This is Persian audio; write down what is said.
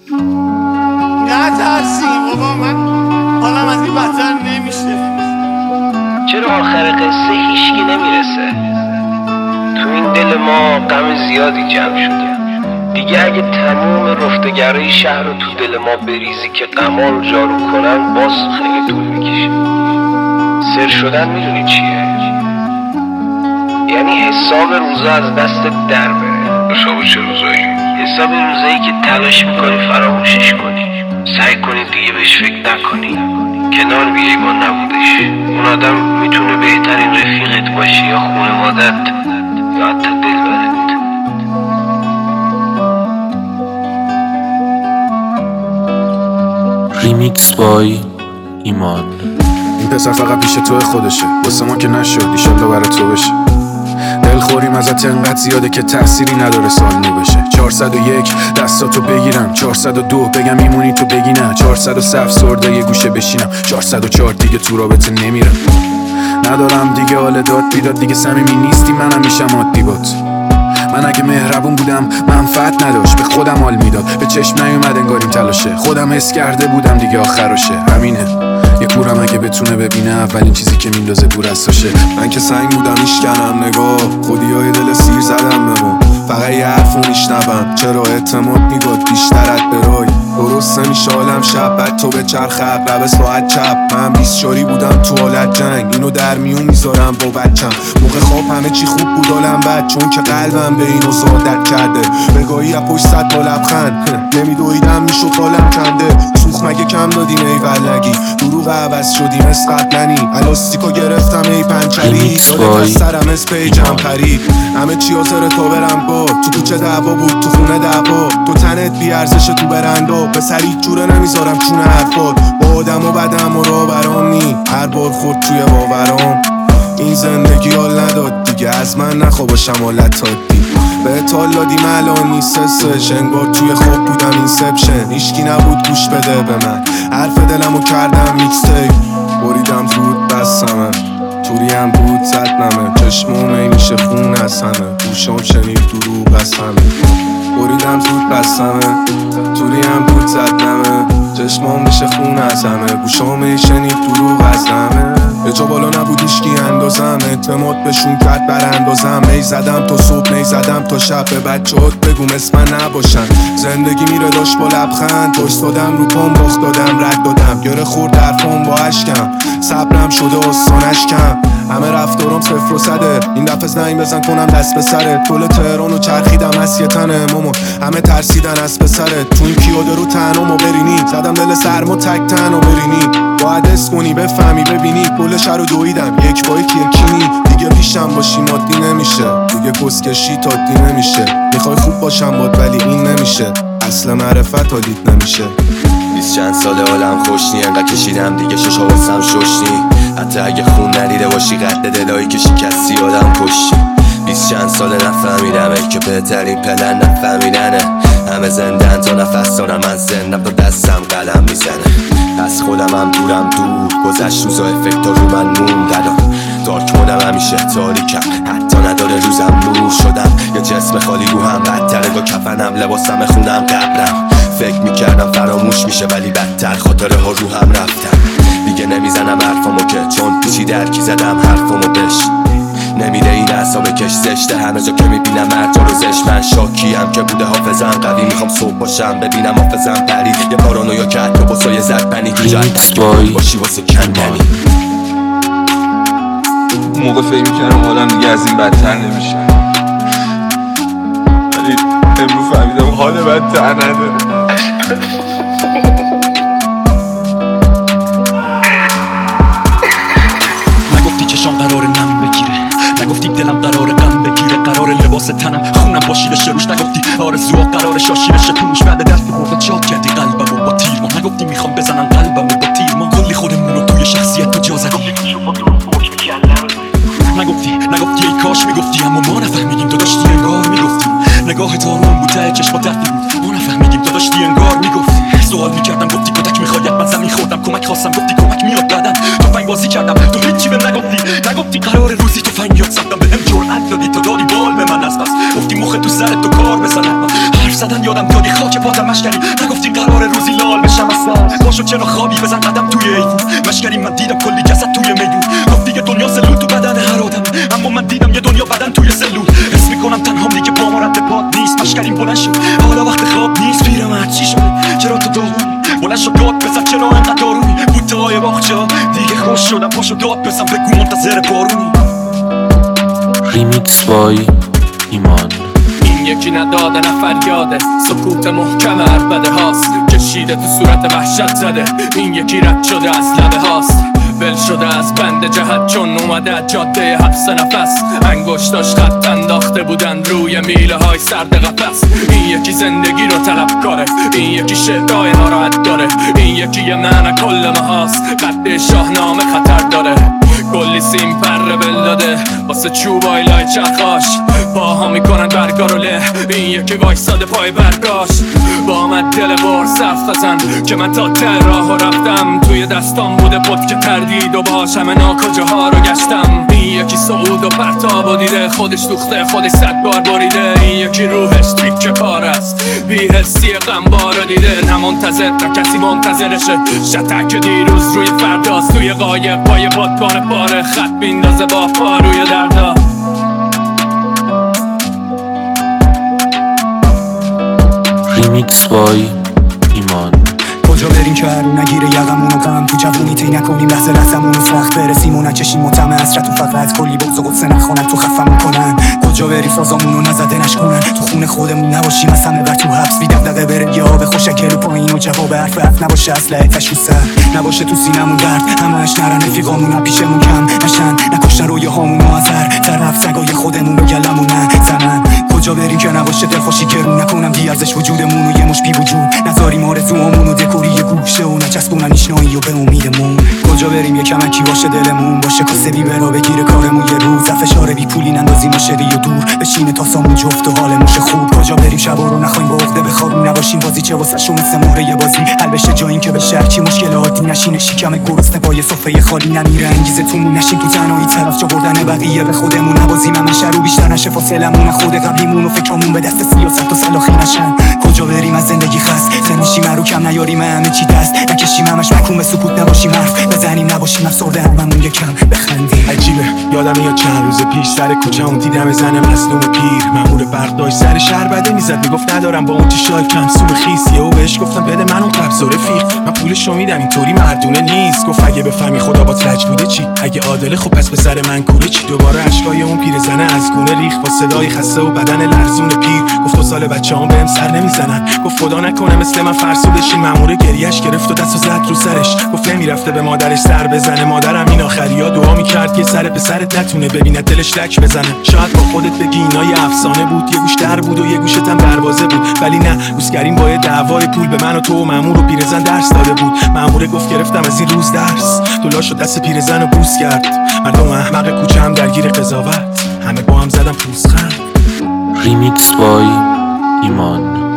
نترسیم بابا، من حالم از این بدتر نمیشه. چرا آخر قصه هیچکی نمیرسه؟ تو این دل ما غم زیادی جمع شده دیگه. اگه تموم رفتگرای شهر رو تو دل ما بریزی که غما رو جارو کنن، باز خیلی طول میکشه. سر شدن میدونی چیه؟ یعنی حساب روزا از دست در بره. حساب چه روزایی؟ حساب روزایی که تلاش میکنی فراموشش کنی، سعی کنی دیگه بهش فکر نکنی، کنار بیایی با نبودش. اون آدم میتونه بهترین رفیقت باشی یا خانوادت یا حتی دلبرت. ریمیکس بای ایمان. این پسر فقط پیش تو خودشه، واسه ما که نشد، ایشالله برای تو بشه. دلخوریم ازت انقدر زیاده که تأثیری نداره سال نو بشه. 401 دستاتو بگیرم، 402 بگم میمونی تو بگی نه، 407 سرده یه گوشه بشینم، 404 دیگه تو رابطه نمیرم. ندارم دیگه حال داد بیداد، دیگه صمیمی نیستی منم میشم عادی بات. من اگه مهربون بودم منفعت نداشت، به خودم حال میداد، به چشم نیومد انگار این تلاشه. خودم حس کرده بودم دیگه آخرشه، همینه. یه کورم اگه بتونه ببینه اولین چیزی که میندازه بور هستاشه. من که سنگ بودم میشکنم نگاه، خودیای دل سیر زدم بمون، فقط یه حرفو میشنوم. چرا اعتماد میگاد بیشترت برای درسته میشه عالم شب، بعد تو به چرخ عقرب ساعت چپ. من 20 شاری بودم تو حالت جنگ، اینو در میون میذارم با بچم. موقع خواب همه چی خوب بود حالم بد، چون که قلبم به اینو سعادت کرده. بگاهی از پشت صد با لبخند نمیدویدم میشد حالم کنده. سوخ مگه کم دادیم ایول نگی، دروغ عوض شدیم از قبلنی. الاستیکو گرفتم ای پنچری، داده از سرم از پیجم پرید. همه چی آزار تا برم با تو کوچه دعوا بود، تو خونه دعوا. تو تنت بی ارزشه تو برندا، به سری جوره نمیذارم چونه حرفات. با آدم و بدم و را برام نی، هر بار خود توی باورام. این زندگی حال نداد دیگه، از من نخوا باشم حالت عادی. به تال دادیم الان نیست سش، انگار توی خواب بودم اینسپشن. هیچکی نبود گوش بده به من، حرف دلمو کردم میکستیپ. بریدم زود بستمه، توری هم بود زد نمه. چشمم ای میشه خون از همه، گوشم شنید دروغ از همه. بریدم زود بستمه، توری هم بود زد نمه. چشمم میشه خون از همه، گوشم ای شنید دروغ از همه. یه جا بالا نبود ایشکی اندازم، اعتماد بهشون کرد براندازم. می زدم تا صبح، می زدم تا شب، به بچه‌هات بگو مثل من نباشن. زندگی میره داشت با لبخند، پشت دادم رو پام باخت دادم رد دادم. گره خورد درفام با اشکم، صبرم شده آسانش کم. همه رفتارم 0 و 100، این دفعه زنگ بزن کنم دست به سرت. کل تهرانو چرخیدم از یه تنه مامان، همه ترسیدن از پسرت. تو این پیاده رو تنها ما برینی، زدم دل سرما تک تنها برینی. باید حس کنی بفهمی ببینی، کل شهر رو دویدم یک با یک یکینی. دیگه پیشم باشی مادی نمیشه، دیگه کسکشی تادی نمیشه. میخوای خوب باشم باد ولی این نمیشه، اصل معرفت حالیت نمیشه. 20 چند ساله حالم خوشنی، انقدر کشیدم دیگه شش حواسم ششنی. حتی اگه خون ندیده باشی قد دلایی که شکستی آدم کشی. 20 چند ساله نفهمیدم ای که بهترین پلن نفهمیدنه. همه زندن تا نفس دارم، من زندم تا دستم قلم میزنه. از خودم هم دورم دور، گذشت روزا افکتا رو من موند. الان دارک مودم همیشه تاریکم، حتی نداره روزم نور شدم. یه جسم خالی رو هم بدتره، با کفنم لباسم خونم قبرم. فکر میکردم فراموش میشه ولی بدتر، خاطره ها رو هم رفتم. دیگه نمیزنم حرفامو که چون پیچی درکی زدم حرفامو بش. نمیره این اعصاب کش زشته، همه جا که میبینم مرجا رو زشت. من شاکیم که بوده حافظم قوی، میخوام صبح باشم ببینم حافظم پرید. یه پارانویا که حتی با سایه زد پنی تو جد باشی واسه کندنی. اون موقع فکر میکردم حالم دیگه از این بدتر نمیشه، ولی امروز فهمیدم حال بدتر نداره. نگفتی چشام قرار نم بگیره، نگفتی دلم قرار غم بگیره. قرار لباس تنم خونم باشی بشه روش، نگفتی آرزوها قرار شاشی بشه توش. بعد دست برده چاک کردی قلبمو با تیر ما، نگفتی میخوام بزنن قلبمو با تیر ما. کلی خودمونو توی شخصیت تو جا زدی، نگفتی ای کاش میگفتی، اما ما نفهمیدیم تو داشتی انگار میگفتی. نگاه تو روم بود ته چشمات دفتی بود، ما نفهمیدیم تو داشتی انگار میگفتی. سوال میکردم گفتی کتک میخواید من زمین خوردم کمک خواستم گفتی کمک میاد بعدم تفنگ بازی کردم تو هیچی بهم نگفتی قرار روزی تفنگ یاد ساختم بهم جرأت دادی تو دادی بال به من از بس گفتی مخ تو سرت تو کار بزنم حرف زدن یادم دادی خاک پاتم مشکری نگفتی قرار روزی لال بشم اصلا باشو چرا خوابی بزن قدم توی ایوون مشکری من دیدم کلی جسد توی میدون گفتی که دنیا سلول تو بدن هر آدم اما من دیدم یه دنیا بدن توی سلول حس میکنم تنهام دیگه پام رد پات نیست مشکریم بلند شد حالا وقت خواب نیست پیرمرد چی شده چرا تو داغونی بلند شد داد بزن چرا انقدر دارونی بوته‌های باغچه دیگه خوش شدم پاشو داد بزن بگو منتظر بارونی ریمیکس بای ایمان. این یکی نداده نه فریاده سکوت محکم عربده هاست کشیده تو صورت وحشت زده این یکی رد شده از لبه هاست ول شده از بند جهت چون اومده از جاده حبس نفس انگشتاش خط انداخته بودن روی میله های سرد قفس این یکی زندگی رو طلب کاره این یکی شعرهای ناراحت داره این یکی یه معنی کل ماهاست قد شاهنامه خطر داره کلی سیم پر بل داده واسه چوبای لای چرخاش پاها میکنن برگا رو له این یکی وایساده پای برگاش با من دل بار صف خزن که من تا ته راه رفتم توی دستام بوده پد که تردید و باش همه ناکجاها رو گشتم این یکی صعود و پرتاب و دیده خودش دوخته خودش 100 بار بریده این یکی روحش تیک پار است بی حسی غمبار رو دیده نه منتظر نه کسی منتظرشه شتک دیروز روی فرداست توی قایب پای بادبان پاره خط بیندازه با پا روی دردا ریمیکس بای ایمان. کجا بریم که هرو نگیره یقمونو غم تو جوونی تی نکنیم لحظه لحظمونو سخت برسیم و نچشیم و طمع حسرت و فقط کلی بغض و قدسه نخونن تو خفمون کنن کجا بریم سازامونو نزده نشکنن تو خونه خودمون نباشیم از همه بر تو حبس بی دغدغه بریم یه آب خوشکل و پایین و جواب حرف نباشه اسلحه تش رو سر نباشه تو سینمون درد همه‌اش نرن رفیقامون پیشمون کم نشن نکشتن رویاهامونو از هر طرف سگای خودمون رو گلمون نزنن کجا بریم که نباشه دلخوشی گرون نکنم بی ارزش وجودمون و یه مش بی وجود نذاریم آرزوهامون و دکوری گوشه و نچسبونن ایشنایی و به امیدمون کجا بریم یه کمکی باشه دلمون باشه کاسه بی برا بگیره کارمون یه روز فشار بی پولی نندازیم و شری و دور بشینه تاسامون جفت و حالمون شه خوب کجا بریم شبا رو نخوایم با عقده بخوابیم نباشیم بازی چه واسه شو مثل مهره بازی حل بشه جاییم که بشه هرچی مشکلاتی نشینه شکم گرسنه با یه سفره خالی نمیره انگیزتون نشیم تو تنهایی طرف جا بردن بقیه به خودمون نبازیم همش رو بیشتر نشه فاصلمون خود قبلیمون و فکرمون به دست سیاست و سلاخی نشن کجا بریم از زندگی خس زنشیم رو کم نیاریم همه چی دست نکشیم همش محکوم سکوت نباشیم حرف بزنیم نباشیم افسرده هممون یکم بخندیم عجیبه یادم میاد چند روز پیش سر کوچه‌مون دیدم زن مظلوم پیر مأمور برق داشت سر شهر بده میزد میگفت ندارم با اون چشای کم سوم خیس و بهش گفتم بده من اون قبض و رفیق من پولشو میدم اینطوری مردونه نیست گفت اگه بفهمی خدا با رج بوده چی اگه عادله خب پس به سر من کوره چی دوباره اشکای اون پیرزنه از گونه ریخ با صدای خسته و بدن لرزون پیر گفت 2 سال بچه‌هام بهم سر نمیزنن گفت خدا نکنه مثل من فرسودشین مأمور گریه‌اش گرفت و دستو زد رو سرش گفت نمیرفته به مادرش سر بزنه مادرم این آخریا دعا میکرد که سر پسرت نتونه ببینه دلش لک بزنه شاید با خودت بگی اینا یه افسانه بود یه گوش در بود و یه گوشت هم دروازه بود ولی نه روزگارین با یه دعوای پول به من و تو و مأمور و پیرزن درس داده بود مأمور گفت گرفتم از این روز درس دلاشو دست پیرزن رو بوس کرد مردم احمق کوچه هم درگیر قضاوت همه با هم زدم پوزخند ریمیکس بای ایمان.